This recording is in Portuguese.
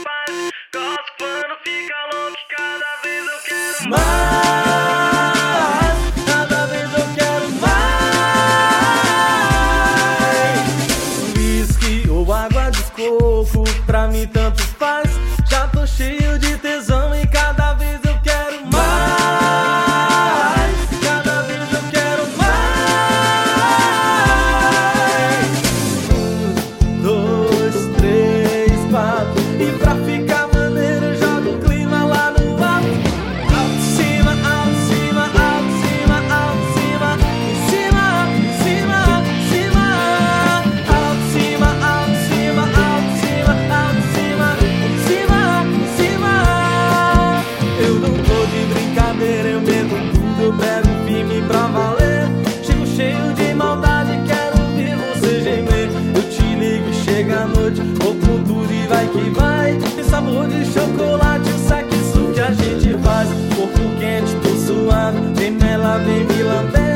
faz. Nosso plano fica louco e cada vez eu quero mais. Cada vez eu quero mais. Whisky ou água de coco, pra mim tanto faz. Já tô cheio de tesão e cada vez eu quero mais. Cada vez eu quero mais. 1, 2, 3, 4. E pra ficar maneiro eu jogo o clima lá no alto. Alto em cima, alto em cima, alto em cima, alto em cima. Em cima, em cima, em cima. Alto em cima, alto em cima, alto em cima, alto em cima. Em cima, em cima. Eu não tô de brincadeira, eu meto tudo, eu pego firme pra valer. Chego cheio de maldade, quero ouvir você gemer. Eu te ligo, chega a noite, vou com tudo e vai que vai. Tem sabor de chocolate, sabe isso que a gente faz. Corpo quente, tô suado, vem nela, vem me lamber.